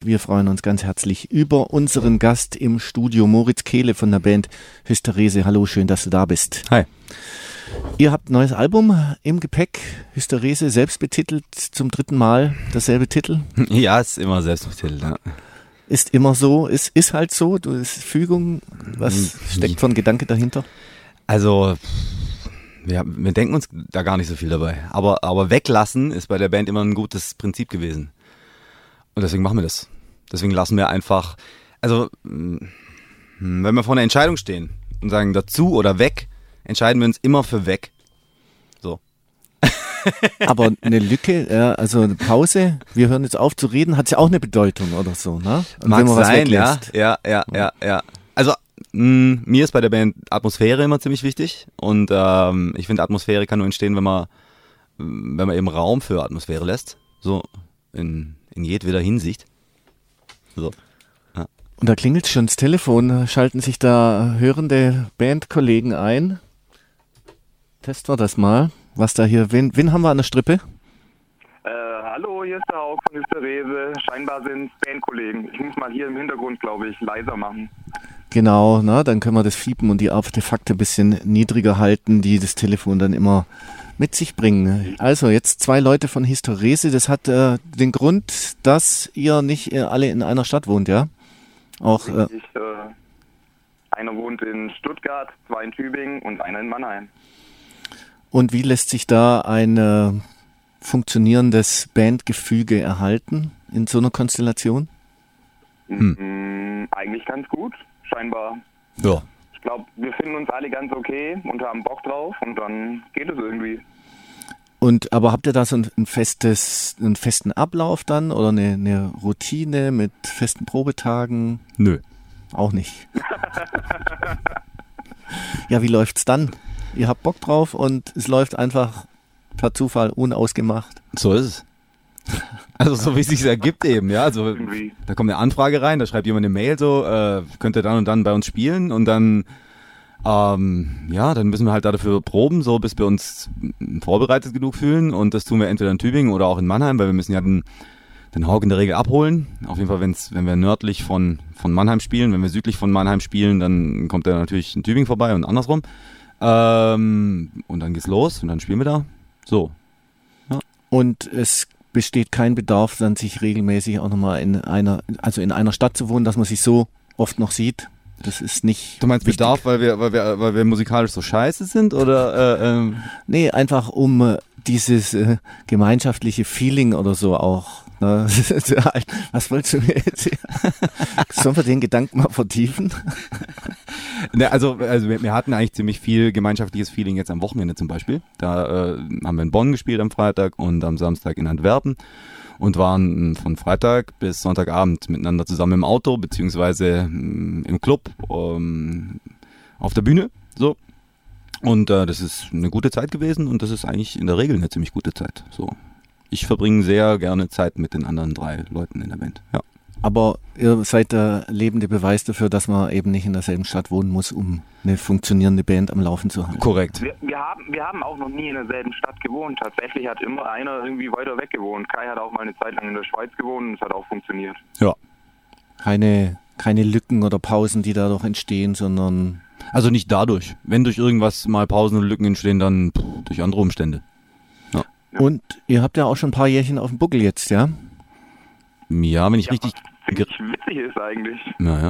wir freuen uns ganz herzlich über unseren Gast im Studio, Moritz Kehle von der Band Hysterese. Hallo, schön, dass du da bist. Hi. Ihr habt ein neues Album im Gepäck, Hysterese, selbst betitelt, zum 3. Mal dasselbe Titel? Ja, ist immer selbst betitelt, ja. Ist immer so, ist halt so, du ist Fügung, was steckt für ein Gedanke dahinter? Also, wir denken uns da gar nicht so viel dabei, aber weglassen ist bei der Band immer ein gutes Prinzip gewesen. Und deswegen machen wir das. Deswegen lassen wir einfach, also, wenn wir vor einer Entscheidung stehen und sagen dazu oder weg, entscheiden wir uns immer für weg. So. Aber eine Lücke, also eine Pause, wir hören jetzt auf zu reden, hat ja auch eine Bedeutung oder so, ne? Und mag wenn man was sein, weglässt. ja. Also, mir ist bei der Band Atmosphäre immer ziemlich wichtig und ich finde, Atmosphäre kann nur entstehen, wenn man eben Raum für Atmosphäre lässt. So, in jedweder Hinsicht. So. Ja. Und da klingelt schon das Telefon, schalten sich da hörende Bandkollegen ein. Testen wir das mal, was da hier, wen haben wir an der Strippe? Hallo, hier ist der Haug von Hysterese. Scheinbar sind es Bandkollegen. Ich muss mal hier im Hintergrund, glaube ich, leiser machen. Genau, dann können wir das Fiepen und die Artefakte ein bisschen niedriger halten, die das Telefon dann immer mit sich bringen. Also jetzt 2 Leute von Hysterese, das hat den Grund, dass ihr nicht alle in einer Stadt wohnt, ja? Auch, einer wohnt in Stuttgart, 2 in Tübingen und einer in Mannheim. Und wie lässt sich da ein funktionierendes Bandgefüge erhalten in so einer Konstellation? Eigentlich ganz gut, scheinbar. Ja. Ich glaube, wir finden uns alle ganz okay und haben Bock drauf und dann geht es irgendwie. Aber habt ihr da so einen festen Ablauf dann oder eine Routine mit festen Probetagen? Nö. Auch nicht. Ja, wie läuft's dann? Ihr habt Bock drauf und es läuft einfach per Zufall unausgemacht. So ist es. Also so wie es sich ergibt eben, ja. Also da kommt eine Anfrage rein, da schreibt jemand eine Mail so, könnt ihr dann und dann bei uns spielen und dann dann müssen wir halt dafür proben, so bis wir uns vorbereitet genug fühlen und das tun wir entweder in Tübingen oder auch in Mannheim, weil wir müssen ja den Haug in der Regel abholen. Auf jeden Fall, wenn wir nördlich von Mannheim spielen, wenn wir südlich von Mannheim spielen, dann kommt er natürlich in Tübingen vorbei und andersrum. Und dann geht's los und dann spielen wir da. So. Ja. Und es besteht kein Bedarf, dann sich regelmäßig auch nochmal in einer Stadt zu wohnen, dass man sich so oft noch sieht. Das ist nicht. Du meinst wichtig. Bedarf, weil wir musikalisch so scheiße sind oder? Nee, einfach um dieses gemeinschaftliche Feeling oder so auch. Ne? Was wolltest du mir jetzt hier? Sollen wir den Gedanken mal vertiefen? Ne, also wir hatten eigentlich ziemlich viel gemeinschaftliches Feeling jetzt am Wochenende zum Beispiel. Da haben wir in Bonn gespielt am Freitag und am Samstag in Antwerpen und waren von Freitag bis Sonntagabend miteinander zusammen im Auto beziehungsweise im Club auf der Bühne. So. Und das ist eine gute Zeit gewesen und das ist eigentlich in der Regel eine ziemlich gute Zeit. So. Ich verbringe sehr gerne Zeit mit den anderen 3 Leuten in der Band. Ja. Aber ihr seid der lebende Beweis dafür, dass man eben nicht in derselben Stadt wohnen muss, um eine funktionierende Band am Laufen zu halten. Korrekt. Wir haben auch noch nie in derselben Stadt gewohnt. Tatsächlich hat immer einer irgendwie weiter weg gewohnt. Kai hat auch mal eine Zeit lang in der Schweiz gewohnt und es hat auch funktioniert. Ja. Keine Lücken oder Pausen, die dadurch entstehen, sondern... Also nicht dadurch. Wenn durch irgendwas mal Pausen und Lücken entstehen, dann durch andere Umstände. Ja. Und ihr habt ja auch schon ein paar Jährchen auf dem Buckel jetzt, ja? Ja, wenn ich richtig... witzig ist eigentlich. Naja.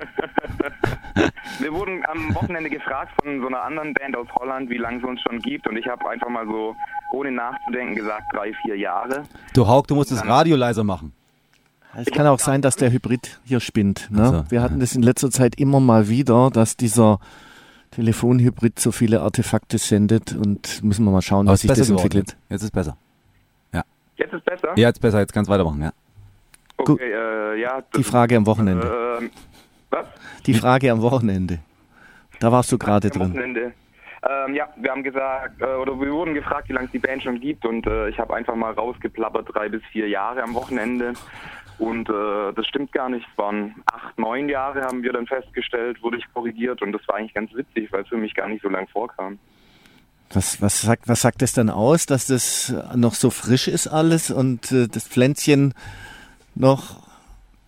Wir wurden am Wochenende gefragt von so einer anderen Band aus Holland, wie lange es uns schon gibt. Und ich habe einfach mal so, ohne nachzudenken, gesagt 3-4 Jahre. Du Haug, du musst das Radio leiser machen. Es kann auch sein, dass der Hybrid hier spinnt. Ne? Also, wir hatten das in letzter Zeit immer mal wieder, dass dieser Telefonhybrid so viele Artefakte sendet und müssen wir mal schauen, was sich das entwickelt. Jetzt ist besser. Ja. Jetzt ist besser? Ja, jetzt besser, jetzt kannst du weitermachen, ja. Okay, die Frage am Wochenende. Was? Die Frage am Wochenende. Da warst du gerade drin. Wochenende. Wir haben gesagt, wir wurden gefragt, wie lange es die Band schon gibt und ich habe einfach mal rausgeplappert, 3 bis 4 Jahre am Wochenende und das stimmt gar nicht, es waren 8, 9 Jahre, haben wir dann festgestellt, wurde ich korrigiert und das war eigentlich ganz witzig, weil es für mich gar nicht so lang vorkam. Was sagt das dann aus, dass das noch so frisch ist alles und das Pflänzchen noch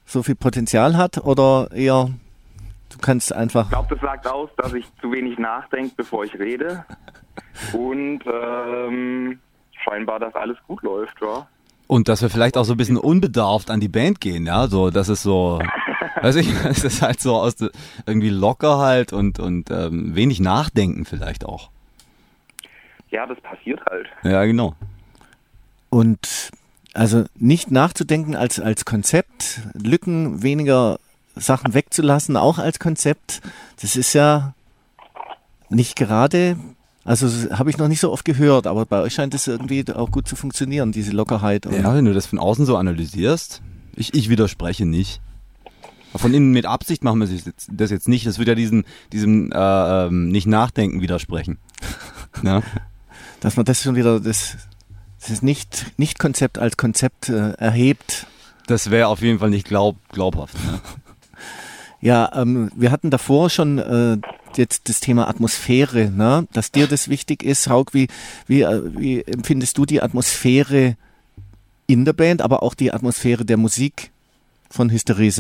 so viel Potenzial hat oder eher, du kannst einfach... Ich glaube, das sagt aus, dass ich zu wenig nachdenke, bevor ich rede. Und scheinbar, dass alles gut läuft, ja. Und dass wir vielleicht auch so ein bisschen unbedarft an die Band gehen, ja, so, das ist so, weiß ich, es ist halt so irgendwie locker halt und wenig nachdenken vielleicht auch. Ja, das passiert halt. Ja, genau. Und also nicht nachzudenken als Konzept, Lücken, weniger Sachen wegzulassen, auch als Konzept, das ist ja nicht gerade, also habe ich noch nicht so oft gehört, aber bei euch scheint es irgendwie auch gut zu funktionieren, diese Lockerheit. Ja, wenn du das von außen so analysierst, ich widerspreche nicht. Von innen mit Absicht machen wir das jetzt nicht, das würde ja diesem Nicht-Nachdenken widersprechen. Ja? Dass man das schon wieder, das Nicht-Konzept als Konzept erhebt. Das wäre auf jeden Fall nicht glaubhaft. Ne? Ja, wir hatten davor schon jetzt das Thema Atmosphäre, ne? Dass dir das wichtig ist. Hauk, wie empfindest du die Atmosphäre in der Band, aber auch die Atmosphäre der Musik von Hysterese?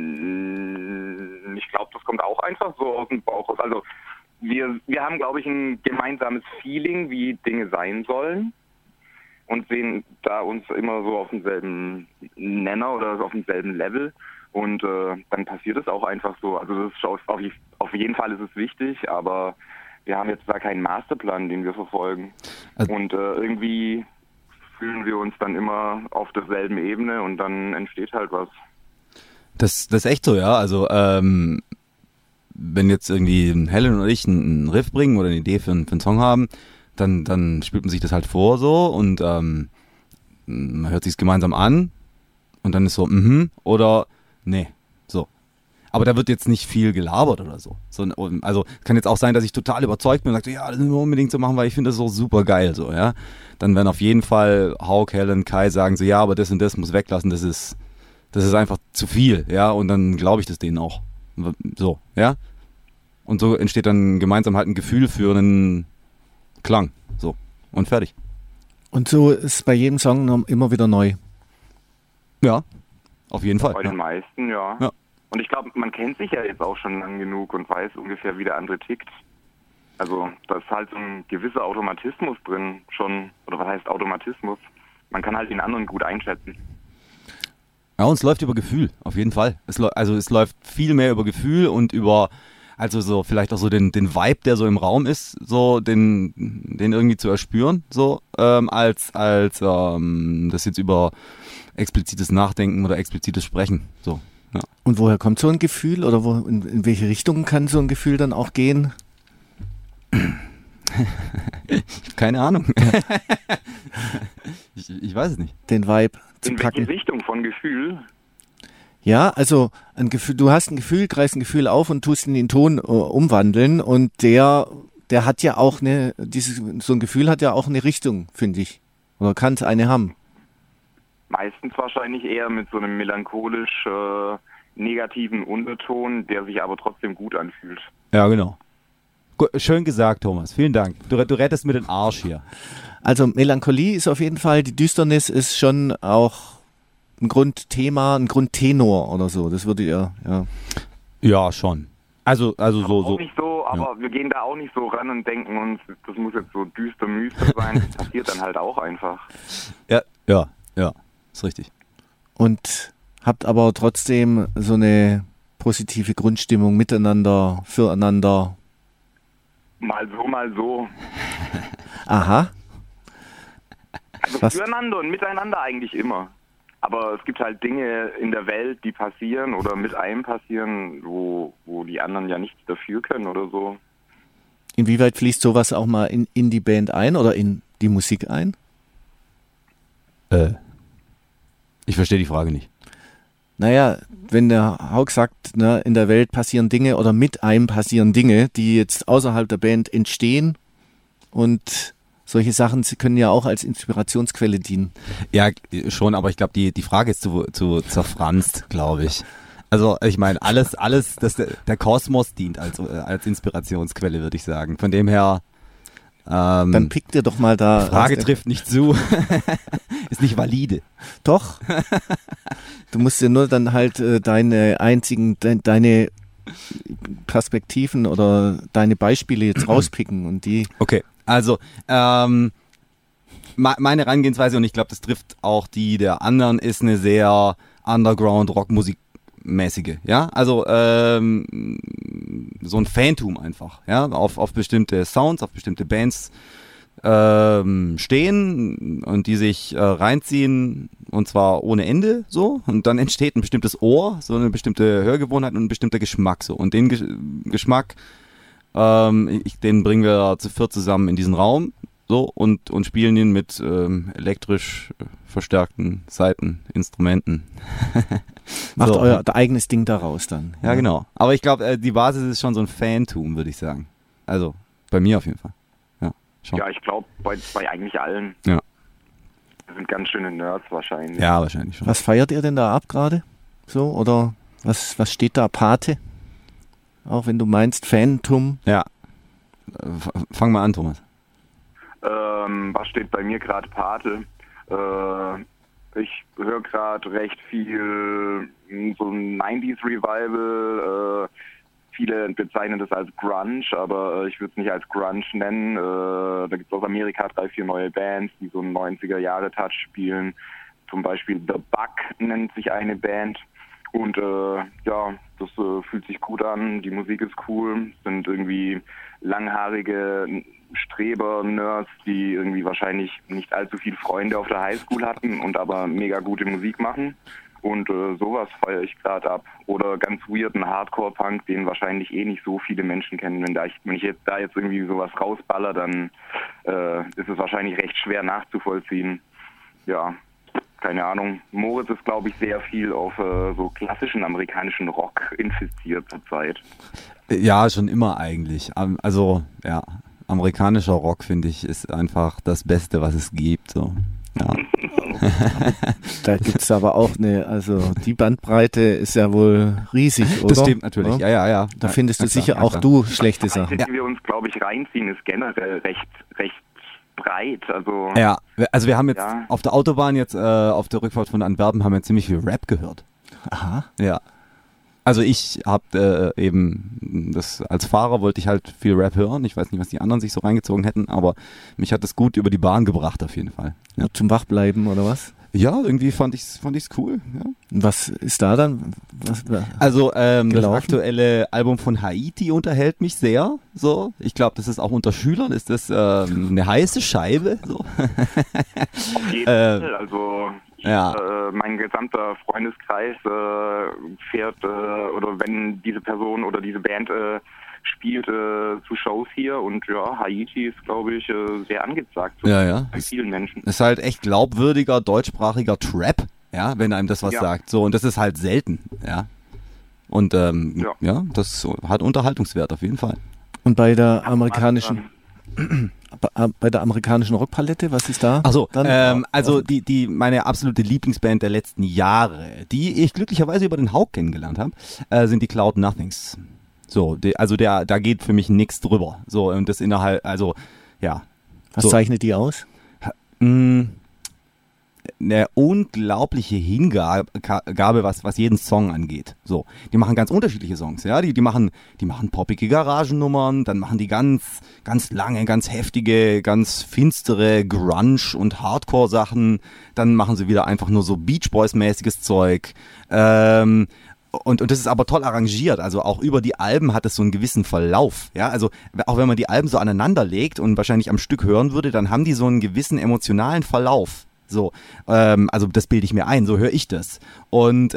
Ich glaube, das kommt auch einfach so aus dem Bauch raus. Also wir haben, glaube ich, ein gemeinsames Feeling, wie Dinge sein sollen und sehen da uns immer so auf demselben Nenner oder auf demselben Level. Und dann passiert es auch einfach so. Also das ist auf jeden Fall ist es wichtig, aber wir haben jetzt da keinen Masterplan, den wir verfolgen. Und irgendwie fühlen wir uns dann immer auf derselben Ebene und dann entsteht halt was. Das ist echt so, ja. Also wenn jetzt irgendwie Helen und ich einen Riff bringen oder eine Idee für einen Song haben, dann spielt man sich das halt vor so und man hört sich's gemeinsam an und dann ist so, oder nee, so. Aber da wird jetzt nicht viel gelabert oder so. Also kann jetzt auch sein, dass ich total überzeugt bin und sage, ja, das müssen wir unbedingt so machen, weil ich finde das so super geil, so, ja. Dann werden auf jeden Fall Hauk, Helen, Kai sagen so, ja, aber das und das muss weglassen, das ist einfach zu viel, ja, und dann glaube ich das denen auch. So, ja. Und so entsteht dann gemeinsam halt ein Gefühl für einen Klang, so, und fertig. Und so ist bei jedem Song immer wieder neu. Ja, auf jeden Fall. Bei den meisten, ja. Und ich glaube, man kennt sich ja jetzt auch schon lang genug und weiß ungefähr, wie der andere tickt. Also da ist halt so ein gewisser Automatismus drin schon. Oder was heißt Automatismus? Man kann halt den anderen gut einschätzen. Ja, und es läuft über Gefühl, auf jeden Fall. Es läuft viel mehr über Gefühl und über, also so vielleicht auch so den Vibe, der so im Raum ist, so den irgendwie zu erspüren, so als das jetzt über explizites Nachdenken oder explizites Sprechen, so. Ja. Und woher kommt so ein Gefühl oder in welche Richtung kann so ein Gefühl dann auch gehen? Keine Ahnung. Ich weiß es nicht. Den Vibe zu packen. In welche Richtung von Gefühl? Ja, also ein Gefühl, du hast ein Gefühl, greifst ein Gefühl auf und tust ihn in Ton umwandeln und der hat ja auch so ein Gefühl hat ja auch eine Richtung, finde ich. Oder kann es eine haben? Meistens wahrscheinlich eher mit so einem melancholisch negativen Unterton, der sich aber trotzdem gut anfühlt. Ja, genau. Schön gesagt, Thomas. Vielen Dank. Du rettest mir den Arsch hier. Also Melancholie ist auf jeden Fall, die Düsternis ist schon auch ein Grundthema, ein Grundtenor oder so. Das würde ihr, ja. Ja, schon. Also so. Auch nicht so, aber wir gehen da auch nicht so ran und denken uns, das muss jetzt so düster sein. Das passiert dann halt auch einfach. Ja. Ist richtig. Und habt aber trotzdem so eine positive Grundstimmung miteinander, füreinander. Mal so. Aha. Also füreinander und miteinander eigentlich immer. Aber es gibt halt Dinge in der Welt, die passieren oder mit einem passieren, wo die anderen ja nichts dafür können oder so. Inwieweit fließt sowas auch mal in die Band ein oder in die Musik ein? Ich verstehe die Frage nicht. Naja, wenn der Hauk sagt, ne, in der Welt passieren Dinge oder mit einem passieren Dinge, die jetzt außerhalb der Band entstehen und solche Sachen können ja auch als Inspirationsquelle dienen. Ja, schon, aber ich glaube, die Frage ist zu zerfranst, glaube ich. Also ich meine, alles, der Kosmos dient als Inspirationsquelle, würde ich sagen. Von dem her, Dann pick dir doch mal da. Frage trifft nicht zu. Ist nicht valide. Doch. Du musst dir nur dann halt deine Perspektiven oder deine Beispiele jetzt rauspicken und die. Okay, also meine Herangehensweise, und ich glaube, das trifft auch die der anderen, ist eine sehr Underground-Rock-Musik-mäßige, ja, also so ein Fantum einfach, ja, auf bestimmte Sounds, auf bestimmte Bands stehen und die sich reinziehen, und zwar ohne Ende, so, und dann entsteht ein bestimmtes Ohr, so eine bestimmte Hörgewohnheit und ein bestimmter Geschmack, so, und den Geschmack, den bringen wir zu viert zusammen in diesen Raum, so, und spielen ihn mit elektrisch verstärkten Saiteninstrumenten. Macht so. euer eigenes Ding daraus dann. Ja, genau. Aber ich glaube, die Basis ist schon so ein Fantum, würde ich sagen. Also, bei mir auf jeden Fall. Ja, schon. Ja, ich glaube, bei eigentlich allen. Ja. Wir sind ganz schöne Nerds wahrscheinlich. Ja, wahrscheinlich schon. Was feiert ihr denn da ab gerade? So, oder was steht da Pate? Auch wenn du meinst Fantum. Ja. Fang mal an, Thomas. Was steht bei mir gerade Pate? Ich höre gerade recht viel so ein 90s Revival. Viele bezeichnen das als Grunge, aber ich würde es nicht als Grunge nennen. Da gibt es aus Amerika 3-4 neue Bands, die so einen 90er-Jahre-Touch spielen. Zum Beispiel The Bug nennt sich eine Band. Und ja, das fühlt sich gut an. Die Musik ist cool. Es sind irgendwie langhaarige Streber-Nerds, die irgendwie wahrscheinlich nicht allzu viele Freunde auf der Highschool hatten und aber mega gute Musik machen. Und sowas feiere ich gerade ab. Oder ganz weirden Hardcore-Punk, den wahrscheinlich nicht so viele Menschen kennen. Wenn ich jetzt irgendwie sowas rausballer, dann ist es wahrscheinlich recht schwer nachzuvollziehen. Ja, keine Ahnung. Moritz ist, glaube ich, sehr viel auf so klassischen amerikanischen Rock infiziert zurzeit. Ja, schon immer eigentlich. Also, ja, amerikanischer Rock, finde ich, ist einfach das Beste, was es gibt. So. Ja. Da gibt es aber auch die Bandbreite ist ja wohl riesig, oder? Das stimmt natürlich, ja. Da findest du sicher auch du schlechte Sachen. Die wir uns, glaube ich, reinziehen, ist generell recht breit. Also, ja, also wir haben jetzt auf der Autobahn auf der Rückfahrt von Antwerpen haben wir ziemlich viel Rap gehört. Aha. Ja. Also ich habe eben als Fahrer wollte ich halt viel Rap hören. Ich weiß nicht, was die anderen sich so reingezogen hätten, aber mich hat das gut über die Bahn gebracht auf jeden Fall. Ja. Zum Wachbleiben oder was? Ja, irgendwie fand ich's cool. Ja. Was ist da dann? Also das aktuelle Album von Haiti unterhält mich sehr. So, ich glaube, das ist auch unter Schülern ist das eine heiße Scheibe. So. Auf jeden Fall. Also ja. Mein gesamter Freundeskreis fährt oder wenn diese Person oder diese Band spielt zu Shows hier, und ja, Haiti ist, glaube ich, sehr angesagt bei vielen Menschen. Ist halt echt glaubwürdiger deutschsprachiger Trap, ja, wenn einem das was sagt. So, und das ist halt selten, ja. Und ja, das hat Unterhaltungswert auf jeden Fall. Und bei der amerikanischen Rockpalette, was ist da? Achso, also meine absolute Lieblingsband der letzten Jahre, die ich glücklicherweise über den Hauck kennengelernt habe, sind die Cloud Nothings. So, da geht für mich nichts drüber. So, und das innerhalb, also, ja. Was zeichnet die aus? Eine unglaubliche Hingabe, was jeden Song angeht. So, die machen ganz unterschiedliche Songs, ja. Die machen poppige Garagennummern, dann machen die ganz, ganz lange, ganz heftige, ganz finstere Grunge- und Hardcore-Sachen. Dann machen sie wieder einfach nur so Beach Boys-mäßiges Zeug. Und das ist aber toll arrangiert, also auch über die Alben hat es so einen gewissen Verlauf, ja, also auch wenn man die Alben so aneinander legt und wahrscheinlich am Stück hören würde, dann haben die so einen gewissen emotionalen Verlauf, so, also das bilde ich mir ein, so höre ich das, und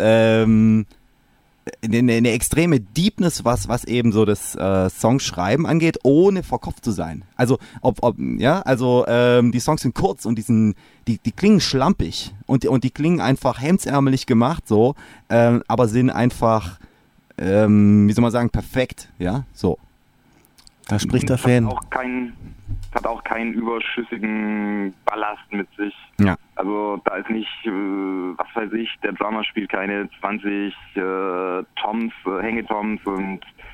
eine extreme Deepness, was eben so das Songschreiben angeht, ohne verkopft zu sein. Also die Songs sind kurz und die klingen schlampig und die klingen einfach hemdsärmelig gemacht, so, aber sind einfach, wie soll man sagen, perfekt, ja, so. Da spricht der Fan. Hat auch keinen überschüssigen Ballast mit sich. Ja. Also da ist nicht, was weiß ich, der Drummer spielt keine 20 Hangetoms und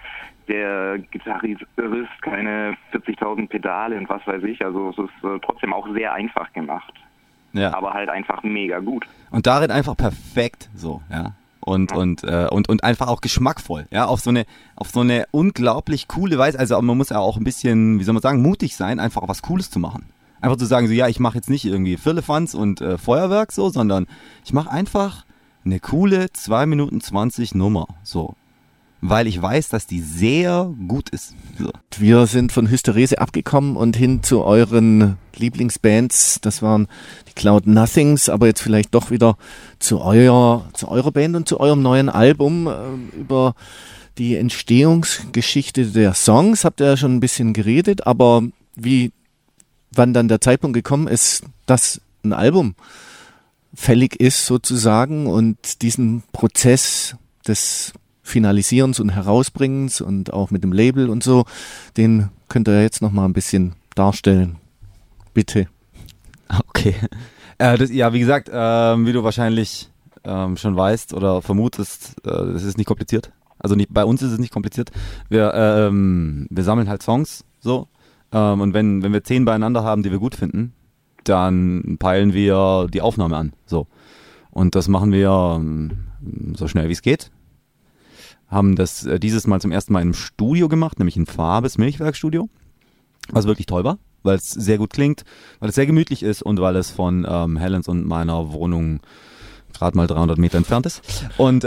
der Gitarrist keine 40.000 Pedale und was weiß ich. Also es ist trotzdem auch sehr einfach gemacht. Ja. Aber halt einfach mega gut. Und darin einfach perfekt so, ja. Und einfach auch geschmackvoll, ja, auf so eine unglaublich coole Weise. Also man muss ja auch ein bisschen, wie soll man sagen, mutig sein, einfach was Cooles zu machen. Einfach zu sagen, so ja, ich mache jetzt nicht irgendwie Firlefanz und Feuerwerk so, sondern ich mache einfach eine coole 2 Minuten 20 Nummer, so. Weil ich weiß, dass die sehr gut ist. So. Wir sind von Hysterese abgekommen und hin zu euren Lieblingsbands. Das waren die Cloud Nothings, aber jetzt vielleicht doch wieder zu eurer Band und zu eurem neuen Album. Über die Entstehungsgeschichte der Songs habt ihr ja schon ein bisschen geredet, aber wann dann der Zeitpunkt gekommen ist, dass ein Album fällig ist sozusagen und diesen Prozess des Finalisierens und Herausbringens und auch mit dem Label und so, den könnt ihr jetzt noch mal ein bisschen darstellen. Bitte. Okay. Wie gesagt, wie du wahrscheinlich schon weißt oder vermutest, das ist nicht kompliziert. Also bei uns ist es nicht kompliziert. Wir sammeln halt Songs so und wenn wir 10 beieinander haben, die wir gut finden, dann peilen wir die Aufnahme an. So. Und das machen wir so schnell wie es geht. Haben das dieses Mal zum ersten Mal im Studio gemacht, nämlich in Fabes Milchwerkstudio, was wirklich toll war, weil es sehr gut klingt, weil es sehr gemütlich ist und weil es von Helens und meiner Wohnung gerade mal 300 Meter entfernt ist. Und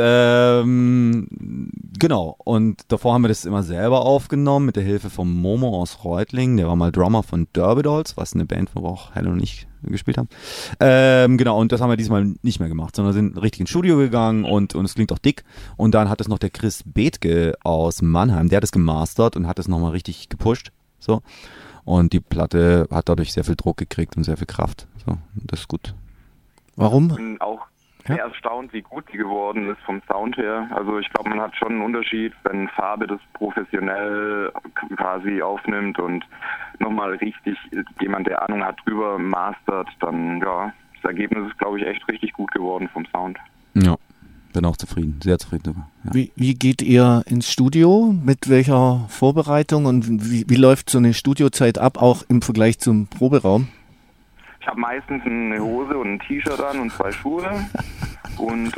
genau, und davor haben wir das immer selber aufgenommen mit der Hilfe von Momo aus Reutlingen, der war mal Drummer von Derby Dolls, was eine Band, wo auch Helen und ich gespielt haben. Genau, und das haben wir diesmal nicht mehr gemacht, sondern sind richtig ins Studio gegangen und es klingt auch dick. Und dann hat es noch der Chris Bethke aus Mannheim, der hat es gemastert und hat es nochmal richtig gepusht. So. Und die Platte hat dadurch sehr viel Druck gekriegt und sehr viel Kraft. So, das ist gut. Warum? Bin auch sehr erstaunt, wie gut die geworden ist vom Sound her. Also ich glaube, man hat schon einen Unterschied, wenn Fabe das professionell quasi aufnimmt und nochmal richtig jemand, der Ahnung hat, drüber mastert, dann ja, das Ergebnis ist, glaube ich, echt richtig gut geworden vom Sound. Ja, bin auch zufrieden, sehr zufrieden darüber. Ja. Wie geht ihr ins Studio? Mit welcher Vorbereitung und wie läuft so eine Studiozeit ab, auch im Vergleich zum Proberaum? Ich habe meistens eine Hose und ein T-Shirt an und 2 Schuhe und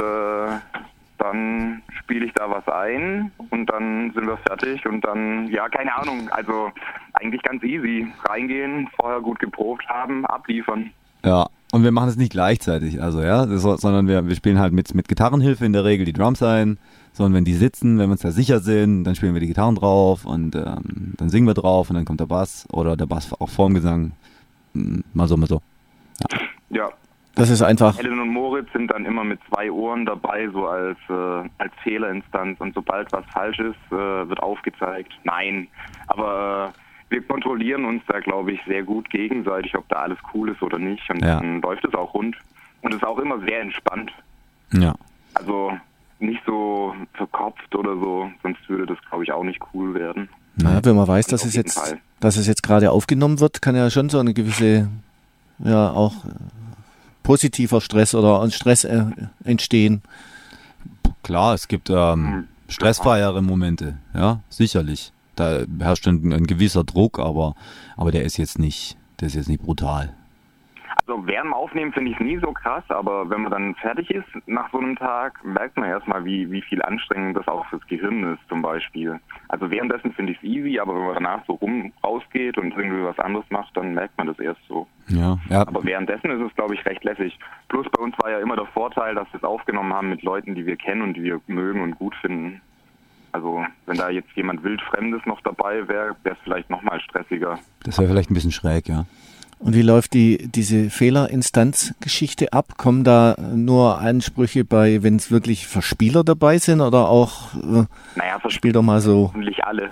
dann spiele ich da was ein und dann sind wir fertig und dann, ja, keine Ahnung, also eigentlich ganz easy. Reingehen, vorher gut geprobt haben, abliefern. Ja, und wir machen es nicht gleichzeitig, also ja, sondern wir spielen halt mit Gitarrenhilfe in der Regel die Drums ein, sondern wenn die sitzen, wenn wir uns da sicher sind, dann spielen wir die Gitarren drauf und dann singen wir drauf und dann kommt der Bass oder der Bass auch vorm Gesang, mal so. Ja. Das ist einfach. Helen und Moritz sind dann immer mit 2 Ohren dabei, so als Fehlerinstanz. Und sobald was falsch ist, wird aufgezeigt. Nein, aber wir kontrollieren uns da, glaube ich, sehr gut gegenseitig, ob da alles cool ist oder nicht. Und dann läuft es auch rund. Und es ist auch immer sehr entspannt. Ja. Also nicht so verkopft oder so, sonst würde das, glaube ich, auch nicht cool werden. Naja, wenn man weiß, dass es jetzt gerade aufgenommen wird, kann ja schon so eine gewisse, ja, auch positiver Stress oder Stress entstehen. Klar, es gibt stressfreiere Momente, ja, sicherlich. Da herrscht ein gewisser Druck, aber der ist jetzt nicht brutal. Also während dem Aufnehmen finde ich es nie so krass, aber wenn man dann fertig ist nach so einem Tag, merkt man erstmal, wie viel Anstrengung das auch fürs Gehirn ist zum Beispiel. Also währenddessen finde ich es easy, aber wenn man danach so rausgeht und irgendwie was anderes macht, dann merkt man das erst so. Ja. Aber währenddessen ist es, glaube ich, recht lässig. Plus bei uns war ja immer der Vorteil, dass wir es aufgenommen haben mit Leuten, die wir kennen und die wir mögen und gut finden. Also wenn da jetzt jemand Wildfremdes noch dabei wäre, wäre es vielleicht nochmal stressiger. Das wäre vielleicht ein bisschen schräg, ja. Und wie läuft diese Fehlerinstanzgeschichte ab? Kommen da nur Ansprüche bei, wenn es wirklich Verspieler dabei sind oder auch, spiel doch mal so. Hoffentlich alle.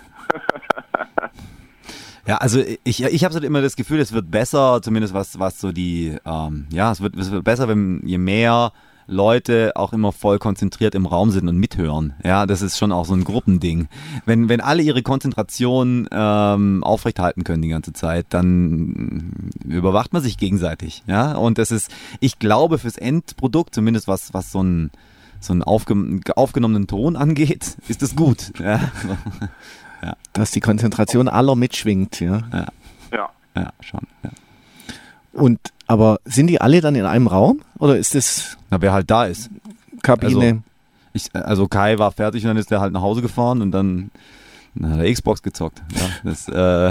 Ja, also ich habe halt immer das Gefühl, es wird besser, zumindest was so die, es wird besser, wenn je mehr Leute auch immer voll konzentriert im Raum sind und mithören. Ja, das ist schon auch so ein Gruppending. Wenn alle ihre Konzentration aufrechthalten können die ganze Zeit, dann überwacht man sich gegenseitig. Ja, und das ist, ich glaube, fürs Endprodukt, zumindest was so so einen aufgenommenen Ton angeht, ist das gut. Ja. Dass die Konzentration aller mitschwingt, ja. Ja, schon. Ja. Aber sind die alle dann in einem Raum? Oder ist das Na, wer halt da ist. Kabine? Also Kai war fertig und dann ist der halt nach Hause gefahren und dann hat er Xbox gezockt. Ja, das,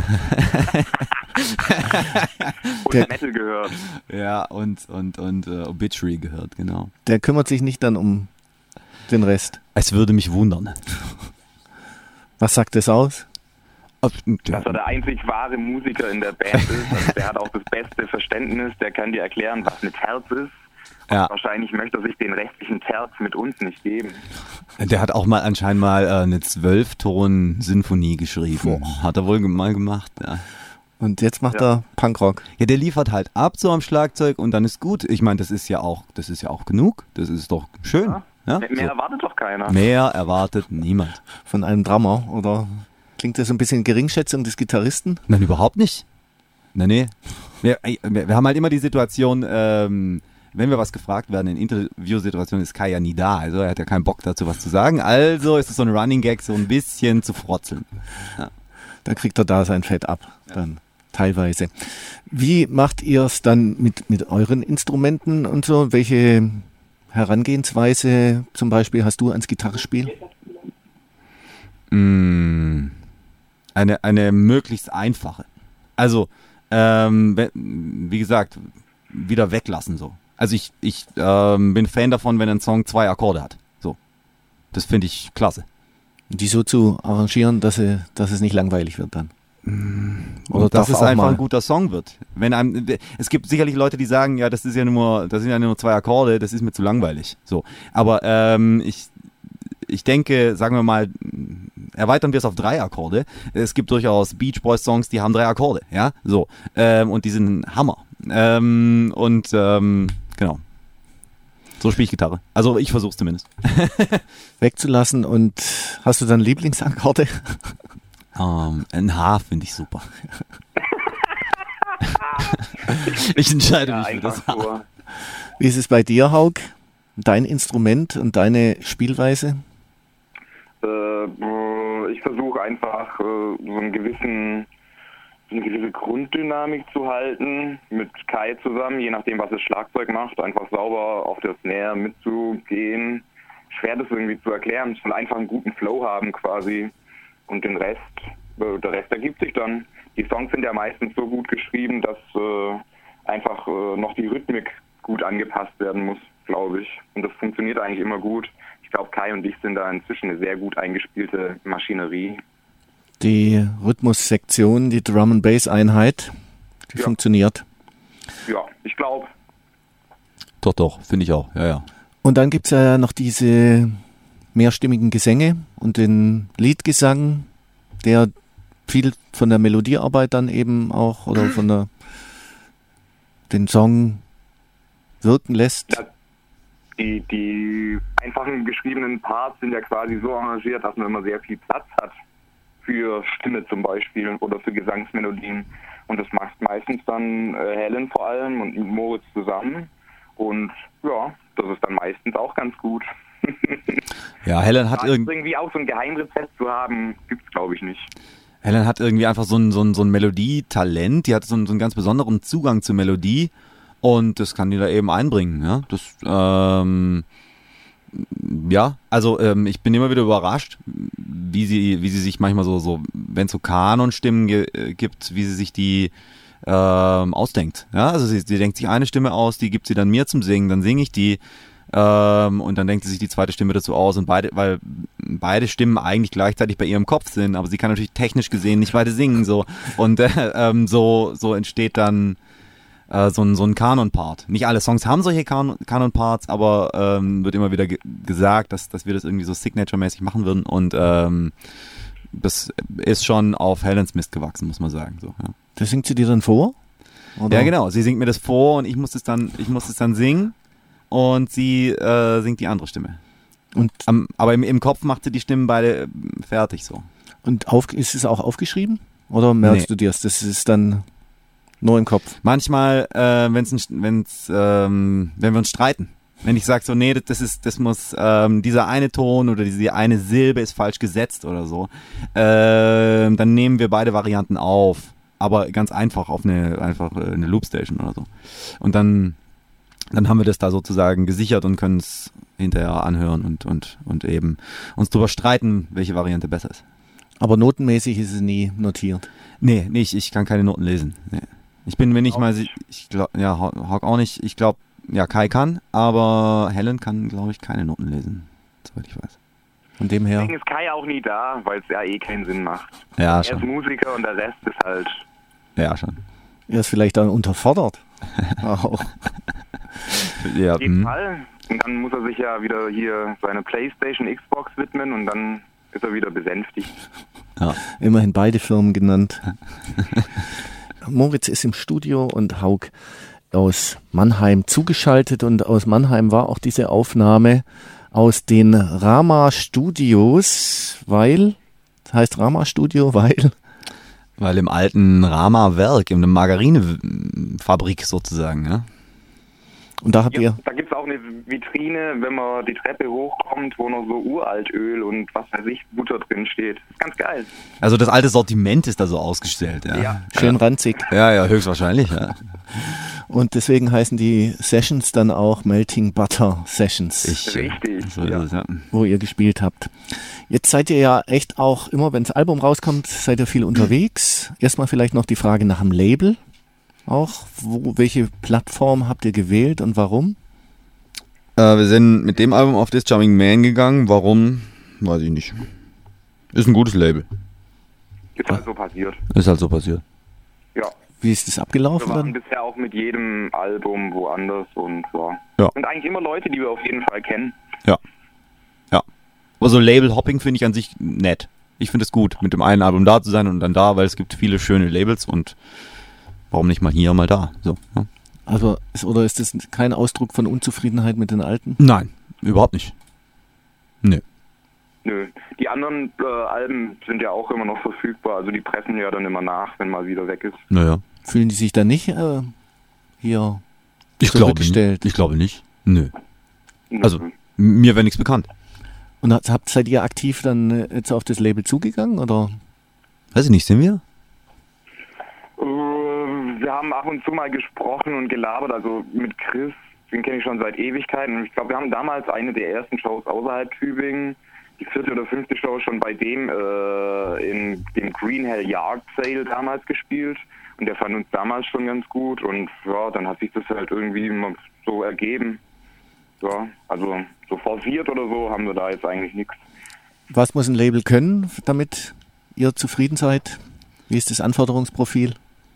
Und Metal gehört. ja, und Obituary gehört, genau. Der kümmert sich nicht dann um den Rest. Es würde mich wundern. Was sagt das aus? Dass er der einzig wahre Musiker in der Band ist. Also der hat auch das beste Verständnis. Der kann dir erklären, was eine Terz ist. Ja. Wahrscheinlich möchte er sich den restlichen Terz mit uns nicht geben. Der hat auch mal anscheinend mal eine 12-Ton-Sinfonie geschrieben. Hat er wohl mal gemacht, ja. Und jetzt macht er Punkrock. Ja, der liefert halt ab so am Schlagzeug und dann ist gut. Ich meine, das ist ja auch genug. Das ist doch schön. Ja? Mehr erwartet doch keiner. Mehr erwartet niemand. Von einem Drummer, oder klingt das so ein bisschen Geringschätzung des Gitarristen? Nein, überhaupt nicht. Nee. Wir haben halt immer die Situation, wenn wir was gefragt werden in Interviewsituationen, ist Kai ja nie da. Also er hat ja keinen Bock dazu was zu sagen. Also ist es so ein Running Gag, so ein bisschen zu frotzeln. Ja. Da kriegt er da sein Fett ab, dann teilweise. Wie macht ihr es dann mit euren Instrumenten und so? Welche Herangehensweise zum Beispiel hast du ans Gitarrespiel? Eine möglichst einfache. Also, wie gesagt, wieder weglassen so. Also ich bin Fan davon, wenn ein Song 2 Akkorde hat. So. Das finde ich klasse. Die so zu arrangieren, dass es nicht langweilig wird dann. Oder dass es einfach ein guter Song wird. Es gibt sicherlich Leute, die sagen, ja, das sind ja nur 2 Akkorde, das ist mir zu langweilig. So. Aber ich denke, sagen wir mal, erweitern wir es auf 3 Akkorde. Es gibt durchaus Beach Boys Songs, die haben 3 Akkorde, ja, so. Und die sind Hammer. Genau. So spiele ich Gitarre. Also ich versuche es zumindest. Wegzulassen. Und hast du dann Lieblingsakkorde? Ein H finde ich super. Ich entscheide mich für das H. Wie ist es bei dir, Haug? Dein Instrument und deine Spielweise? Ich versuche einfach so eine gewisse Grunddynamik zu halten mit Kai zusammen, je nachdem, was das Schlagzeug macht, einfach sauber auf das Snare mitzugehen. Schwer das irgendwie zu erklären. Ich will einfach einen guten Flow haben quasi und der Rest ergibt sich dann. Die Songs sind ja meistens so gut geschrieben, dass einfach noch die Rhythmik gut angepasst werden muss, glaube ich. Und das funktioniert eigentlich immer gut. Ich glaube, Kai und ich sind da inzwischen eine sehr gut eingespielte Maschinerie. Die Rhythmussektion, die Drum-and-Bass-Einheit, die funktioniert. Ja, ich glaube. Doch, finde ich auch, ja. Und dann gibt es ja noch diese mehrstimmigen Gesänge und den Liedgesang, der viel von der Melodiearbeit dann eben auch oder von den Song wirken lässt. Ja, die einfachen geschriebenen Parts sind ja quasi so arrangiert, dass man immer sehr viel Platz hat für Stimme zum Beispiel oder für Gesangsmelodien. Und das macht meistens dann Helen vor allem und Moritz zusammen. Und ja, das ist dann meistens auch ganz gut. Ja, Helen hat irgendwie auch so ein Geheimrezept zu haben, gibt es glaube ich nicht. Helen hat irgendwie einfach so ein Melodietalent, die hat so einen ganz besonderen Zugang zur Melodie und das kann die da eben einbringen. Ja, ich bin immer wieder überrascht, wie sie sich manchmal so wenn es so Kanonstimmen gibt, wie sie sich die ausdenkt. Ja, also sie denkt sich eine Stimme aus, die gibt sie dann mir zum Singen, dann singe ich die und dann denkt sie sich die zweite Stimme dazu aus und weil beide Stimmen eigentlich gleichzeitig bei ihrem Kopf sind, aber sie kann natürlich technisch gesehen nicht beide singen so und so entsteht dann so ein Kanon-Part. Nicht alle Songs haben solche Kanon-Parts, aber wird immer wieder gesagt, dass wir das irgendwie so Signature-mäßig machen würden und das ist schon auf Helens Mist gewachsen, muss man sagen. So, ja. Das singt sie dir dann vor? Oder? Ja, genau. Sie singt mir das vor und ich muss es dann singen und sie singt die andere Stimme. Und aber im Kopf macht sie die Stimmen beide fertig so. Und ist es auch aufgeschrieben? Oder merkst du dir es? Das ist dann nur im Kopf? Manchmal, wenn wir uns streiten, Wenn ich sage so, nee, das muss, dieser eine Ton oder diese eine Silbe ist falsch gesetzt oder so, dann nehmen wir beide Varianten auf. Aber ganz einfach auf eine Loopstation oder so. Und dann haben wir das da sozusagen gesichert und können es hinterher anhören und eben uns drüber streiten, welche Variante besser ist. Aber notenmäßig ist es nie notiert. Nee, nicht. Ich kann keine Noten lesen. Nee. Ich bin mir nicht mal, ich glaube, ja, Hawk auch nicht. Ich glaube, ja, Kai kann, aber Helen kann, glaube ich, keine Noten lesen, soweit ich weiß. Von dem her. Deswegen ist Kai auch nie da, weil es ja eh keinen Sinn macht. Ja, er schon. ist Musiker und der Rest ist halt... Ja, schon. Er ist vielleicht dann unterfordert. Auch. Ja, Auf jeden Fall. Und dann muss er sich ja wieder hier seine Playstation, Xbox widmen und dann ist er wieder besänftigt. Ja. Immerhin beide Firmen genannt. Moritz ist im Studio und Hauck aus Mannheim zugeschaltet. Und aus Mannheim war auch diese Aufnahme aus den Rama Studios, weil, das heißt Rama Studio, Weil im alten Rama-Werk, in der Margarinefabrik sozusagen, ja. Und da habt ihr... Da gibt es auch eine Vitrine, wenn man die Treppe hochkommt, wo noch so Uraltöl und was weiß ich, Butter drin steht. Das ist ganz geil. Also das alte Sortiment ist da so ausgestellt, ja. Ja. Schön ranzig. Ja, höchstwahrscheinlich, ja. Und deswegen heißen die Sessions dann auch Melting Butter Sessions, Richtig. So ist es, ja. wo ihr gespielt habt. Jetzt seid ihr ja echt auch immer, wenn das Album rauskommt, seid ihr viel unterwegs. Erstmal vielleicht noch die Frage nach dem Label. Auch, welche Plattform habt ihr gewählt und warum? Wir sind mit dem Album auf This Charming Man gegangen. Warum? Weiß ich nicht. Ist ein gutes Label. Ist halt so passiert. Ist halt so passiert. Ja. Wie ist das Wir abgelaufen waren dann? bisher auch mit jedem Album woanders und so. Ja. Und eigentlich immer Leute, die wir auf jeden Fall kennen. Ja. Aber so Label-Hopping finde ich an sich nett. Ich finde es gut, mit dem einen Album da zu sein und dann da, weil es gibt viele schöne Labels und warum nicht mal hier, mal da. So, ja. Also, ist das kein Ausdruck von Unzufriedenheit mit den alten? Nein, überhaupt nicht. Nö. Nö. Die anderen Alben sind ja auch immer noch verfügbar, also die pressen ja dann immer nach, wenn mal wieder weg ist. Naja. Fühlen die sich da nicht hier Ich glaube zurückgestellt? nicht. Ich glaube nicht. Nö. Nö. Also, mir wäre nichts bekannt. Und seid ihr aktiv dann jetzt auf das Label zugegangen, oder? Weiß ich nicht, sind wir? Wir haben ab und zu mal gesprochen und gelabert, also mit Chris, den kenne ich schon seit Ewigkeiten. Und ich glaube, wir haben damals eine der ersten Shows außerhalb Tübingen, die 4. oder 5. Show schon bei dem in dem Green Hell Yard Sale damals gespielt. Und der fand uns damals schon ganz gut und ja, dann hat sich das halt irgendwie immer so ergeben. Ja, also so forciert oder so haben wir da jetzt eigentlich nichts. Was muss ein Label können, damit ihr zufrieden seid? Wie ist das Anforderungsprofil?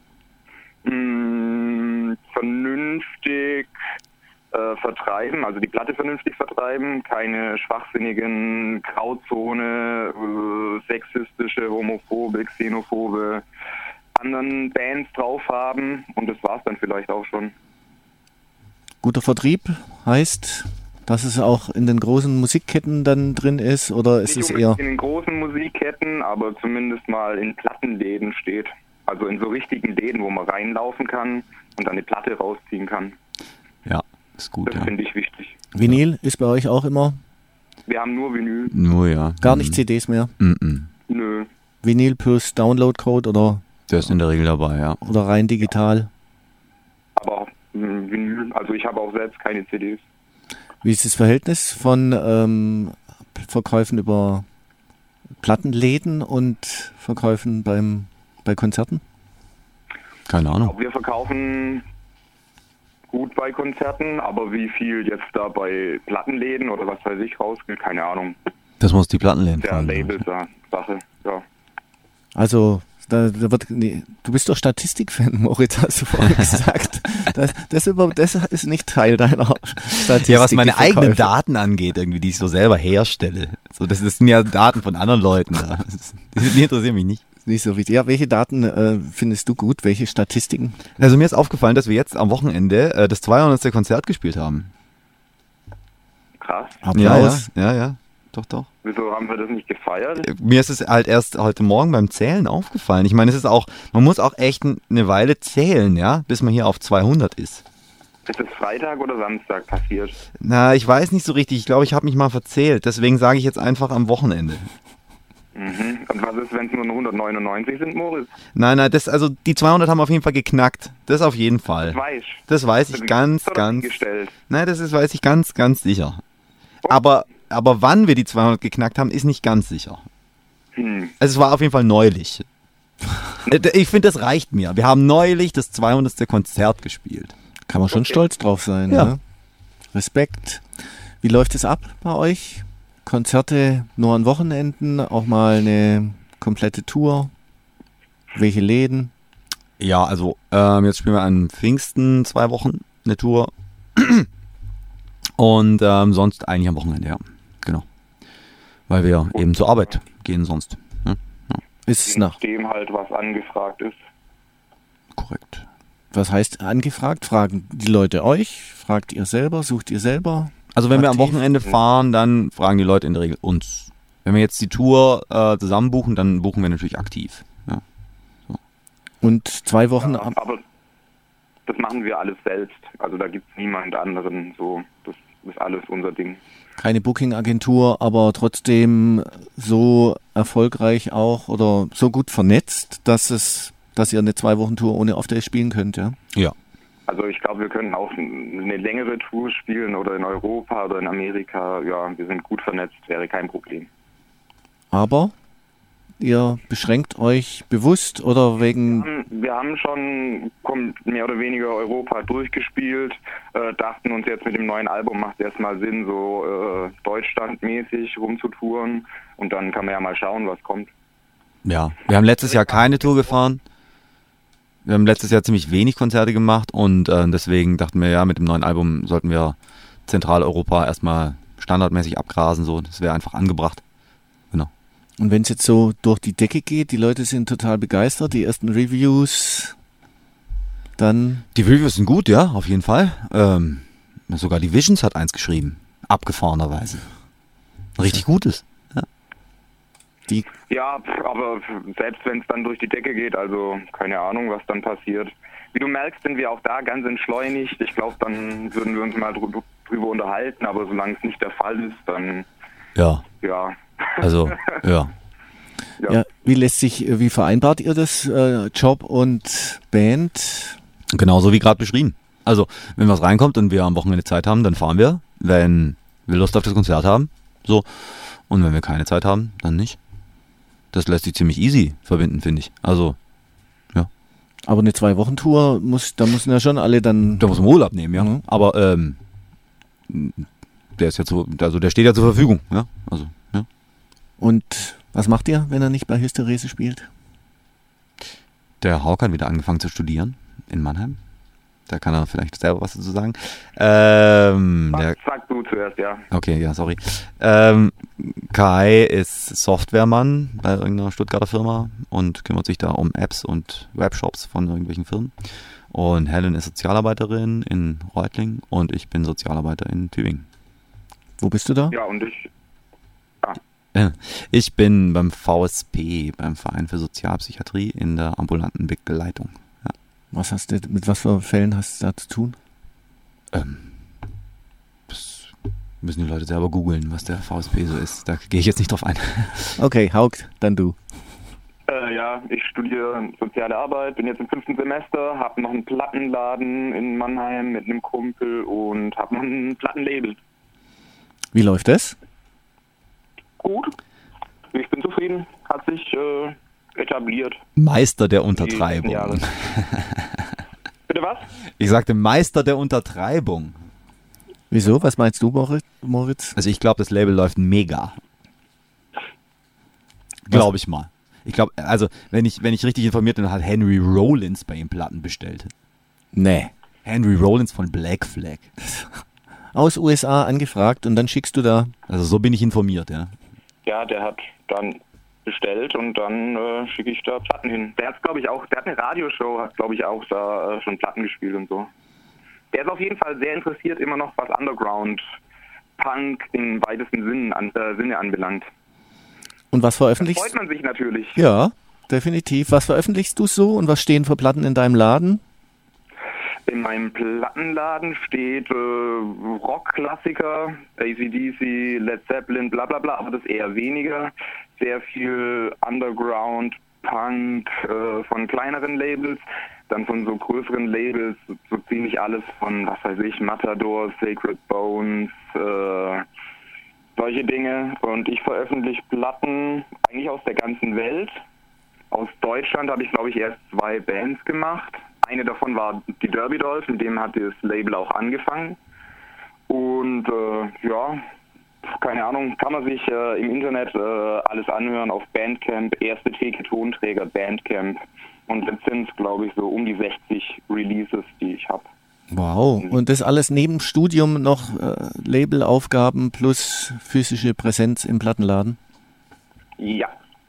Vernünftig vertreiben, also die Platte vernünftig vertreiben, keine schwachsinnigen Grauzone, sexistische, homophobe, xenophobe anderen Bands drauf haben und das war's dann vielleicht auch schon. Guter Vertrieb heißt, dass es auch in den großen Musikketten dann drin ist, oder ist Nicht es unbedingt eher... in den großen Musikketten, aber zumindest mal in Plattenläden steht. Also in so richtigen Läden, wo man reinlaufen kann und dann eine Platte rausziehen kann. Ja, ist gut, Das ja. finde ich wichtig. Vinyl ist bei euch auch immer Wir haben nur Vinyl. Nur ja. gar nicht CDs mehr? Nö. Vinyl plus Downloadcode oder Der ist in der Regel dabei, ja. rein digital? Aber Vinyl, also ich habe auch selbst keine CDs. Wie ist das Verhältnis von Verkäufen über Plattenläden und Verkäufen bei Konzerten? Keine Ahnung. Wir verkaufen gut bei Konzerten, aber wie viel jetzt da bei Plattenläden oder was weiß ich rausgeht, keine Ahnung. Das muss die Plattenläden Der fragen. Label-Sache, ja. Also, da wird, du bist doch Statistikfan, Moritz, hast du vorhin gesagt. Das ist nicht Teil deiner Statistik. Ja, was meine die Verkäufe. eigenen Daten angeht, irgendwie, die ich so selber herstelle. So, das sind ja Daten von anderen Leuten. Die interessieren mich nicht. Nicht so wichtig. Ja, welche Daten findest du gut? Welche Statistiken? Also mir ist aufgefallen, dass wir jetzt am Wochenende das 200. Konzert gespielt haben. Krass. Applaus. Ja. Doch. Wieso haben wir das nicht gefeiert? Mir ist es halt erst heute Morgen beim Zählen aufgefallen. Ich meine, es ist auch, man muss auch echt eine Weile zählen, ja, bis man hier auf 200 ist. Ist es Freitag oder Samstag passiert? Na, ich weiß nicht so richtig. Ich glaube, ich habe mich mal verzählt. Deswegen sage ich jetzt einfach am Wochenende. Mhm. Und was ist, wenn es nur 199 sind, Moritz? Nein, also die 200 haben wir auf jeden Fall geknackt. Das auf jeden Fall. Das weiß ich ganz. Nein, weiß ich ganz sicher. Aber wann wir die 200 geknackt haben, ist nicht ganz sicher. Also es war auf jeden Fall neulich. Ich finde, das reicht mir. Wir haben neulich das 200. Konzert gespielt. Kann man schon stolz drauf sein. Ja. Ne? Respekt. Wie läuft es ab bei euch? Konzerte nur an Wochenenden, auch mal eine komplette Tour? Welche Läden? Ja, also jetzt spielen wir an Pfingsten 2 Wochen eine Tour und sonst eigentlich am Wochenende, ja, genau. Weil wir eben zur Arbeit gehen sonst. Ja. Ist nach dem halt was angefragt ist. Korrekt. Was heißt angefragt? Fragen die Leute euch? Fragt ihr selber? Sucht ihr selber? Also wenn wir am aktiv? Wochenende fahren, dann fragen die Leute in der Regel uns. Wenn wir jetzt die Tour zusammen buchen, dann buchen wir natürlich aktiv. Ja. So. Und 2 Wochen Ja, aber das machen wir alles selbst. Also da gibt es niemand anderen. So, das ist alles unser Ding. keine Booking-Agentur, aber trotzdem so erfolgreich auch oder so gut vernetzt, dass ihr eine 2-Wochen-Tour ohne Off-Day spielen könnt, ja? Ja. Also ich glaube, wir können auch eine längere Tour spielen oder in Europa oder in Amerika. Ja, wir sind gut vernetzt, wäre kein Problem. Aber ihr beschränkt euch bewusst oder wegen... Wir haben schon mehr oder weniger Europa durchgespielt, dachten uns jetzt mit dem neuen Album macht es erstmal Sinn, so deutschlandmäßig rumzutouren und dann kann man ja mal schauen, was kommt. Ja, wir haben letztes Jahr keine Tour gefahren. Wir haben letztes Jahr ziemlich wenig Konzerte gemacht und deswegen dachten wir, ja, mit dem neuen Album sollten wir Zentraleuropa erstmal standardmäßig abgrasen, so, das wäre einfach angebracht. Genau. Und wenn es jetzt so durch die Decke geht, die Leute sind total begeistert, die ersten Reviews, dann... Die Reviews sind gut, ja, auf jeden Fall. Sogar die Visions hat eins geschrieben, abgefahrenerweise. Richtig gutes. Ja, aber selbst wenn es dann durch die Decke geht, also keine Ahnung, was dann passiert. Wie du merkst, sind wir auch da ganz entschleunigt. Ich glaube, dann würden wir uns mal drüber unterhalten, aber solange es nicht der Fall ist, dann ja. Also, ja. Ja, wie vereinbart ihr das, Job und Band? Genauso wie gerade beschrieben. Also, wenn was reinkommt und wir am Wochenende Zeit haben, dann fahren wir. Wenn wir Lust auf das Konzert haben, so. Und wenn wir keine Zeit haben, dann nicht. Das lässt sich ziemlich easy verbinden, finde ich. Also, ja. Aber eine 2-Wochen-Tour, da müssen ja schon alle dann... Da muss man Urlaub nehmen, ja. Mhm. Aber der ist ja der steht ja zur Verfügung, ja. Also, ja. Und was macht ihr, wenn er nicht bei Hysterese spielt? Der Hauck hat wieder angefangen zu studieren in Mannheim. Da kann er vielleicht selber was dazu sagen. Sag du zuerst, ja. Okay, ja, sorry. Kai ist Softwaremann bei irgendeiner Stuttgarter Firma und kümmert sich da um Apps und Webshops von irgendwelchen Firmen. Und Helen ist Sozialarbeiterin in Reutling und ich bin Sozialarbeiter in Tübingen. Wo bist du da? Ja, und ich bin beim VSP, beim Verein für Sozialpsychiatrie in der ambulanten Begleitung. Ja. Mit was für Fällen hast du da zu tun? Das müssen die Leute selber googeln, was der VSP so ist. Da gehe ich jetzt nicht drauf ein. Okay, Hauck, dann du. Ja, ich studiere Soziale Arbeit, bin jetzt im 5. Semester, habe noch einen Plattenladen in Mannheim mit einem Kumpel und habe noch ein Plattenlabel. Wie läuft das? Gut, ich bin zufrieden, hat sich etabliert. Meister der Die Untertreibung. Jahre. Bitte was? Ich sagte Meister der Untertreibung. Wieso? Was meinst du, Moritz? Also ich glaube, das Label läuft mega. Glaube ich mal. Ich glaube, also wenn ich richtig informiert bin, hat Henry Rollins bei ihm Platten bestellt. Nee. Henry Rollins von Black Flag. Aus USA angefragt und dann schickst du da... Also so bin ich informiert, ja. Ja, der hat dann bestellt und dann schicke ich da Platten hin. Der hat, glaube ich, auch, der hat eine Radioshow, hat, glaube ich, auch da schon Platten gespielt und so. Der ist auf jeden Fall sehr interessiert, immer noch was Underground, Punk im weitesten Sinne anbelangt. Und was Da veröffentlichst freut man sich natürlich. Ja, definitiv. Was veröffentlichst du so und was stehen für Platten in deinem Laden? In meinem Plattenladen steht Rockklassiker, AC/DC, Led Zeppelin, bla bla bla, aber das eher weniger. Sehr viel Underground, Punk von kleineren Labels, dann von so größeren Labels, so ziemlich alles von, was weiß ich, Matador, Sacred Bones, solche Dinge. Und ich veröffentliche Platten eigentlich aus der ganzen Welt. Aus Deutschland habe ich, glaube ich, erst 2 Bands gemacht. Eine davon war die Derby Dolls, mit dem hat das Label auch angefangen. Und ja, keine Ahnung, kann man sich im Internet alles anhören auf Bandcamp, erste Theke Tonträger, Bandcamp. Und jetzt sind es, glaube ich, so um die 60 Releases, die ich habe. Wow, und das alles neben Studium noch Labelaufgaben plus physische Präsenz im Plattenladen? Ja.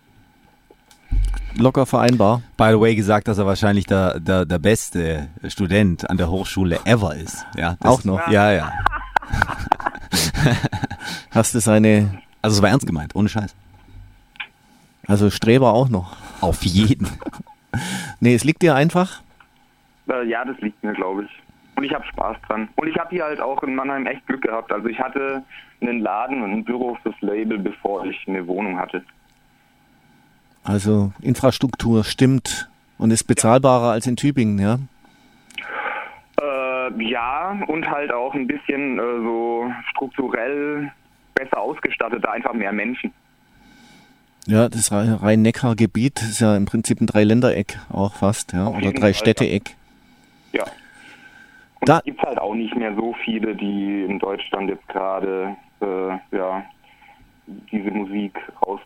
Locker vereinbar. By the way gesagt, dass er wahrscheinlich der beste Student an der Hochschule ever ist. Ja, das, auch noch? Ja. Hast du seine... Also es war ernst gemeint, ohne Scheiß. Also Streber auch noch? Auf jeden. Nee, es liegt dir einfach? Ja, das liegt mir, glaube ich. Und ich habe Spaß dran. Und ich habe hier halt auch in Mannheim echt Glück gehabt. Also ich hatte einen Laden und ein Büro fürs Label, bevor ich eine Wohnung hatte. Also Infrastruktur stimmt und ist bezahlbarer als in Tübingen, ja? Ja, und halt auch ein bisschen so strukturell besser ausgestattet, da einfach mehr Menschen. Ja, das Rhein-Neckar-Gebiet ist ja im Prinzip ein Dreiländereck auch fast, ja, oder Drei-Städte-Eck. Ja. Und es gibt halt auch nicht mehr so viele, die in Deutschland jetzt gerade diese Musik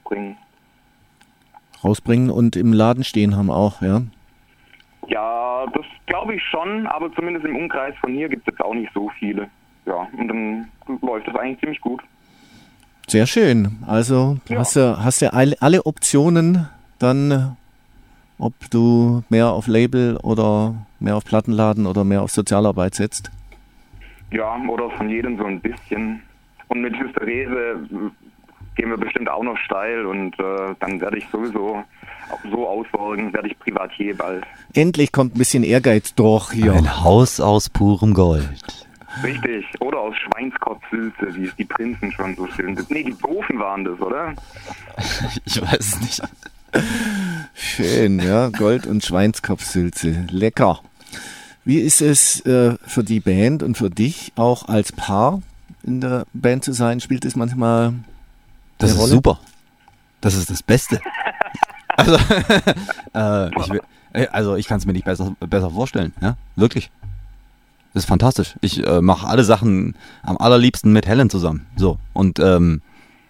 rausbringen Und im Laden stehen haben auch, ja? Ja, das glaube ich schon, aber zumindest im Umkreis von hier gibt es jetzt auch nicht so viele. Ja, und dann läuft das eigentlich ziemlich gut. Sehr schön. Also Ja. hast du alle Optionen dann, ob du mehr auf Label oder mehr auf Plattenladen oder mehr auf Sozialarbeit setzt? Ja, oder von jedem so ein bisschen. Und mit Hysterese gehen wir bestimmt auch noch steil und dann werde ich sowieso so aussorgen, werde ich Privatier bald. Endlich kommt ein bisschen Ehrgeiz durch hier. Ein Haus aus purem Gold. Richtig. Oder aus Schweinskopfsülze, wie es die Prinzen schon so schön sind. Nee, die Doofen waren das, oder? Ich weiß es nicht. Schön, ja. Gold- und Schweinskopfsülze. Lecker. Wie ist es für die Band und für dich auch als Paar in der Band zu sein? Spielt es manchmal Das eine ist Rolle? super. Das ist das Beste. Also ich kann es mir nicht besser vorstellen. Ja, wirklich. Das ist fantastisch. Ich mache alle Sachen am allerliebsten mit Helen zusammen. So. Und meine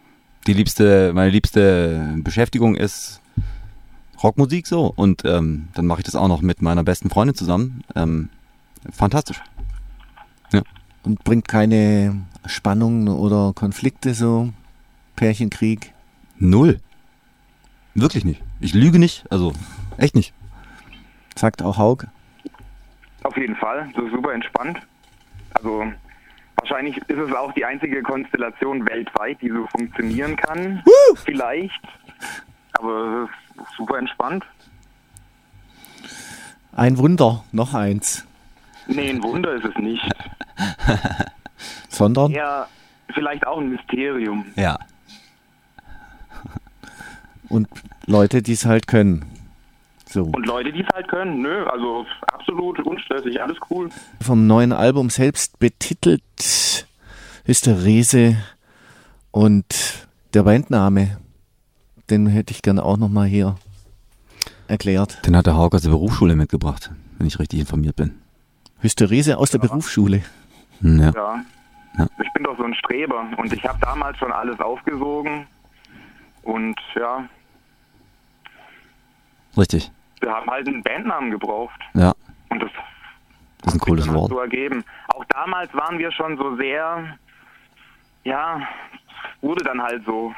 liebste Beschäftigung ist Rockmusik so. Und dann mache ich das auch noch mit meiner besten Freundin zusammen. Fantastisch. Ja. Und bringt keine Spannungen oder Konflikte so? Pärchenkrieg? Null. Wirklich nicht. Ich lüge nicht. Also echt nicht. Sagt auch Haug. Auf jeden Fall, so super entspannt. Also wahrscheinlich ist es auch die einzige Konstellation weltweit, die so funktionieren kann. Vielleicht. Aber es ist super entspannt. Ein Wunder, noch eins. Nee, ein Wunder ist es nicht. Sondern? Ja, vielleicht auch ein Mysterium. Ja. Und Leute, die es halt können. So. Und Leute, die es halt können, nö, also absolut unstressig, alles cool. Vom neuen Album selbst betitelt Hysterese und der Bandname, den hätte ich gerne auch nochmal hier erklärt. Den hat der Haug aus der Berufsschule mitgebracht, wenn ich richtig informiert bin. Hysterese aus der Berufsschule. Ja. Ja. Ja. Ich bin doch so ein Streber und ich habe damals schon alles aufgesogen und ja, Richtig. wir haben halt einen Bandnamen gebraucht Ja. und das Das ist ein cooles hat sich Wort. so ergeben. Auch damals waren wir schon so sehr, ja, wurde dann halt so.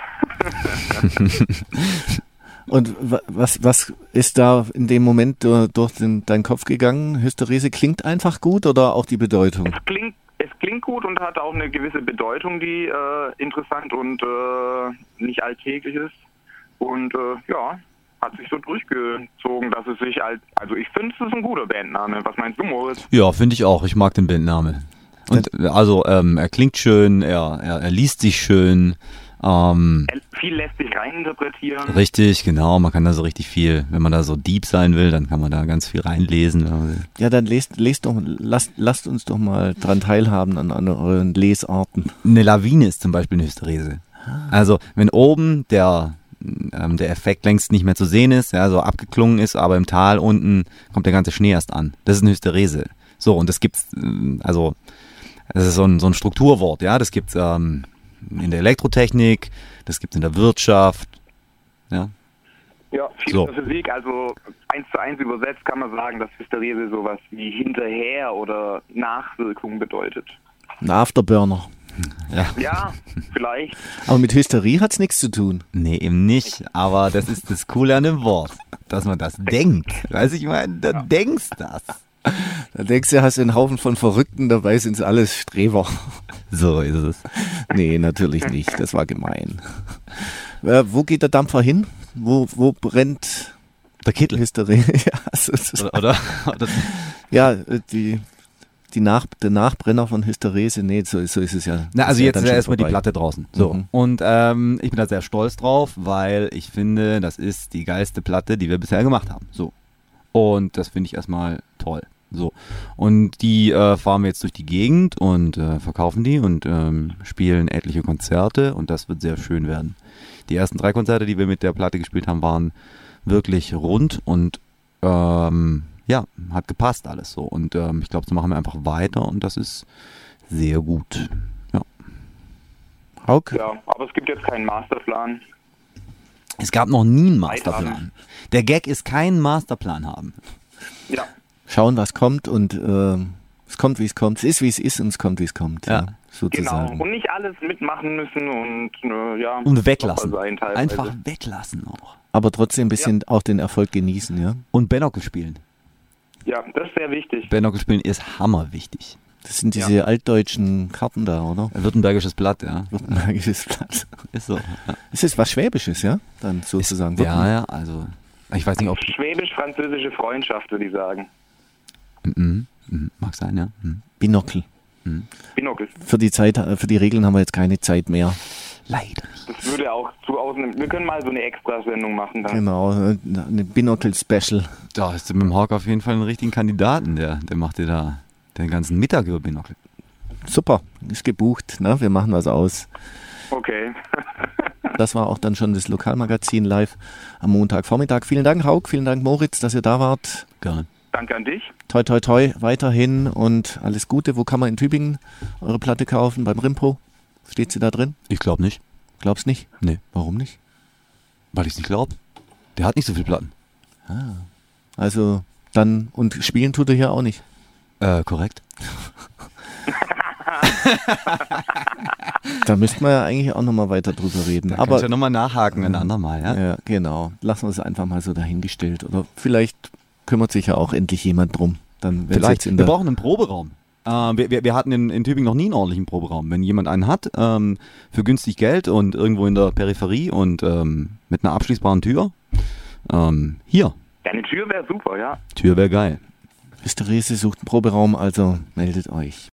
Und was ist da in dem Moment durch deinen Kopf gegangen? Hysterese klingt einfach gut oder auch die Bedeutung? Es klingt gut und hat auch eine gewisse Bedeutung, die interessant und nicht alltäglich ist. Und ja, hat sich so durchgezogen, dass es sich also ich finde, es ist ein guter Bandname. Was meinst du, Moritz? Ja, finde ich auch. Ich mag den Bandnamen. Und also er klingt schön, er liest sich schön. Viel lässt sich reininterpretieren. Richtig, genau. Man kann da so richtig viel, wenn man da so deep sein will, dann kann man da ganz viel reinlesen. Wenn man will. Ja, dann lasst uns doch mal dran teilhaben an euren Lesarten. Eine Lawine ist zum Beispiel eine Hysterese. Also wenn oben der Effekt längst nicht mehr zu sehen ist, ja, so abgeklungen ist, aber im Tal unten kommt der ganze Schnee erst an. Das ist eine Hysterese. So, und das gibt's, also das ist so ein Strukturwort, ja, das gibt's in der Elektrotechnik, das gibt's in der Wirtschaft, ja. Ja, viel So. in der Physik, also 1:1 übersetzt kann man sagen, dass Hysterese sowas wie hinterher oder Nachwirkung bedeutet. Ein Afterburner. Ja, vielleicht. Aber mit Hysterie hat's nichts zu tun. Nee, eben nicht, aber das ist das Coole an dem Wort, dass man das denkt. Weißt du, ich meine, du denkst das. Da denkst du, hast einen Haufen von Verrückten, dabei sind's alles Streber. So ist es. Nee, natürlich nicht. Das war gemein. Wo geht der Dampfer hin? Wo brennt Der Kittel. Hysterie? Ja, sozusagen. Oder? Ja, der Nachbrenner von Hysterese, nee, so ist es ja. Na, also Ist ja jetzt dann ist schon erstmal die vorbei. Platte draußen. So. Mhm. Und ich bin da sehr stolz drauf, weil ich finde, das ist die geilste Platte, die wir bisher gemacht haben. So. Und das finde ich erstmal toll. So. Und die fahren wir jetzt durch die Gegend und verkaufen die und spielen etliche Konzerte und das wird sehr schön werden. Die ersten 3 Konzerte, die wir mit der Platte gespielt haben, waren wirklich rund und ja, hat gepasst alles so. Und ich glaube, so machen wir einfach weiter und das ist sehr gut. Ja. Hauk? Ja, aber es gibt jetzt keinen Masterplan. Es gab noch nie einen Weiterhaben. Masterplan. Der Gag ist keinen Masterplan haben. Ja, Schauen, was kommt und es kommt, wie es kommt. Es ist, wie es ist und es kommt, wie es kommt. Ja. genau. Sozusagen. Und nicht alles mitmachen müssen und ja. Und weglassen. Sein, teilweise. Einfach weglassen auch. Aber trotzdem ein bisschen auch den Erfolg genießen, ja. Und Benockel spielen. Ja, das ist sehr wichtig. Benockel spielen ist hammerwichtig. Das sind diese altdeutschen Karten da, oder? Württembergisches Blatt, ja. Württembergisches Blatt. Ist so. Ja, Es ist was Schwäbisches, ja? Dann sozusagen. ja, also ich weiß nicht, ob... Schwäbisch-französische Freundschaft, würde ich sagen. Mag sein, ja. Binokel. Binokel. Für die Regeln haben wir jetzt keine Zeit mehr. Leider nicht. Das würde auch zu außen. Wir können mal so eine Extra-Sendung machen dann. Genau, eine Binokel-Special. Da hast du mit dem Hawk auf jeden Fall einen richtigen Kandidaten, der macht dir da den ganzen Mittag über Benockel. Super, ist gebucht, ne? Wir machen was aus. Okay. Das war auch dann schon das Lokalmagazin live am Montagvormittag. Vielen Dank, Hauk, vielen Dank, Moritz, dass ihr da wart. Gerne. Danke an dich. Toi, toi, toi, weiterhin und alles Gute. Wo kann man in Tübingen eure Platte kaufen? Beim Rimpo? Steht sie da drin? Ich glaube nicht. Glaubst nicht? Nee. Warum nicht? Weil ich es nicht glaube. Der hat nicht so viele Platten. Also dann, und spielen tut er hier auch nicht. Korrekt. Da müssten wir ja eigentlich auch nochmal weiter drüber reden. Da Aber kannst du ja nochmal nachhaken, ein andermal, ja? ja, genau. Lassen wir es einfach mal so dahingestellt. Oder vielleicht kümmert sich ja auch endlich jemand drum. Dann wenn's Vielleicht. jetzt in Wir der brauchen einen Proberaum. Wir hatten in Tübingen noch nie einen ordentlichen Proberaum. Wenn jemand einen hat, für günstig Geld und irgendwo in der Peripherie und mit einer abschließbaren Tür, hier, Deine Tür wäre super, ja. Tür wäre geil. Hysterese sucht einen Proberaum, also meldet euch.